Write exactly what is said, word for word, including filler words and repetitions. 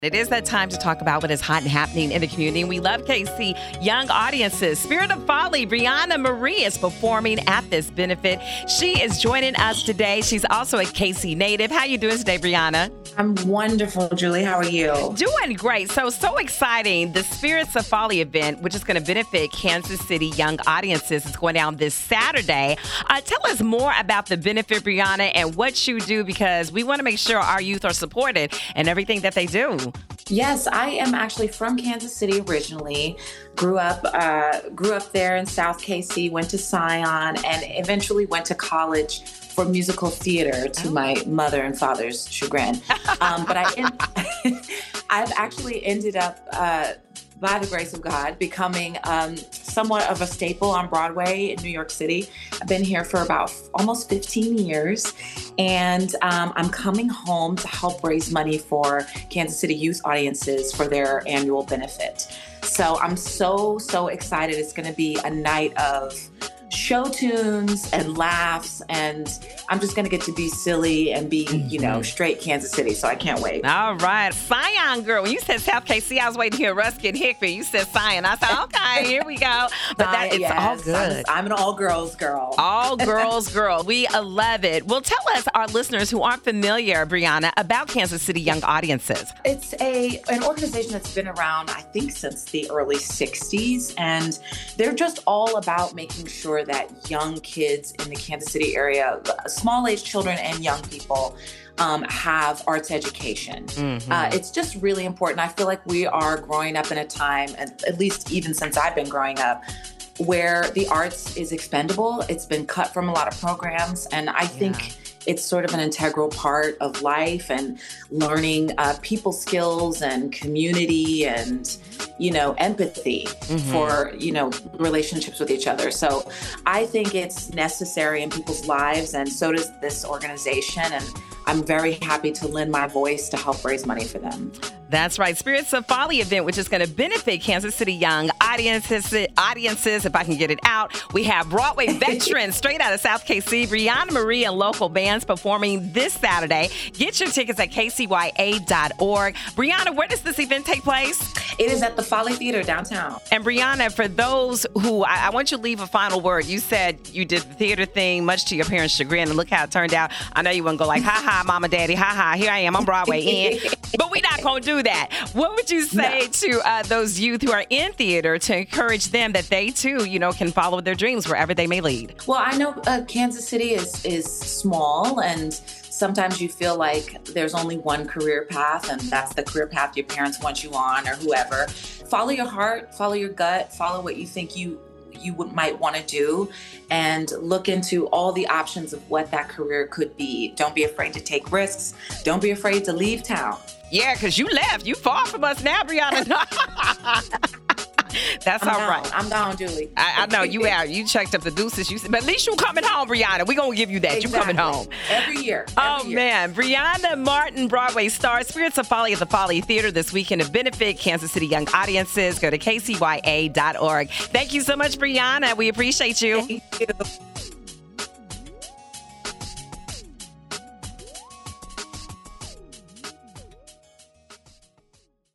It is that time to talk about what is hot and happening in the community. We love K C Young Audiences. Spirit of Folly, Brianna Marie is performing at this benefit. She is joining us today. She's also a K C native. How you doing today, Brianna? I'm wonderful, Julie. How are you? Doing great. So, so exciting. The Spirits of Folly event, which is going to benefit Kansas City Young Audiences, is going down this Saturday. Uh, tell us more about the benefit, Brianna, and what you do, because we want to make sure our youth are supported in everything that they do. Yes, I am actually from Kansas City originally. Grew up, uh, grew up there in South K C. Went to Scion, and eventually went to college for musical theater to oh. my mother and father's chagrin. Um, but I, en- I've actually ended up, uh, by the grace of God, becoming um, somewhat of a staple on Broadway in New York City. I've been here for about f- almost fifteen years, and um, I'm coming home to help raise money for Kansas City youth audiences for their annual benefit. So I'm so, so excited. It's going to be a night of show tunes and laughs, and I'm just going to get to be silly and be, you know, straight Kansas City. So I can't wait. All right. Scion girl. When you said South K C, I was waiting to hear Ruskin Hickory. You said Scion. I said, okay, here we go. But that, it's yes, all good. I'm, I'm an all girls girl. All girls girl. We love it. Well, tell us, our listeners who aren't familiar, Brianna, about Kansas City Young Audiences. It's a an organization that's been around, I think, since the early sixties. And they're just all about making sure that young kids in the Kansas City area, small age children and young people, um, have arts education. Mm-hmm. Uh, it's just really important. I feel like we are growing up in a time, at, at least even since I've been growing up, where the arts is expendable. It's been cut from a lot of programs. And I think yeah. it's sort of an integral part of life and learning uh, people skills and community and, you know, empathy mm-hmm. for, you know, relationships with each other. So I think it's necessary in people's lives, and so does this organization. And I'm very happy to lend my voice to help raise money for them. That's right. Spirits of Folly event, which is going to benefit Kansas City Young Audiences, audiences, if I can get it out. We have Broadway veterans straight out of South K C, Brianna Marie, and local bands performing this Saturday. Get your tickets at k c y a dot org. Brianna, where does this event take place? It is at the Folly Theater downtown. And Brianna, for those who, I, I want you to leave a final word. You said you did the theater thing, much to your parents' chagrin, and look how it turned out. I know you wouldn't go like, ha ha, mama, daddy, ha ha, here I am, I'm Broadway in. But we're not going to do that. What would you say no. to uh, those youth who are in theater to encourage them that they too, you know, can follow their dreams wherever they may lead? Well, I know uh, Kansas City is is small, and sometimes you feel like there's only one career path, and that's the career path your parents want you on, or whoever. Follow your heart, follow your gut, follow what you think you you would, might want to do, and look into all the options of what that career could be. Don't be afraid to take risks. Don't be afraid to leave town. Yeah, because you left. You far from us now, Brianna. That's I'm all gone. right. I'm gone, Julie. I, I know you out. You checked up the deuces. You, but at least you coming home, Brianna. We're going to give you that. Exactly. You coming home. Every year. Every oh, year. man. Brianna Martin, Broadway star. Spirits of Folly at the Folly Theater this weekend to benefit Kansas City Young Audiences. Go to k c y a dot org. Thank you so much, Brianna. We appreciate you. Thank you.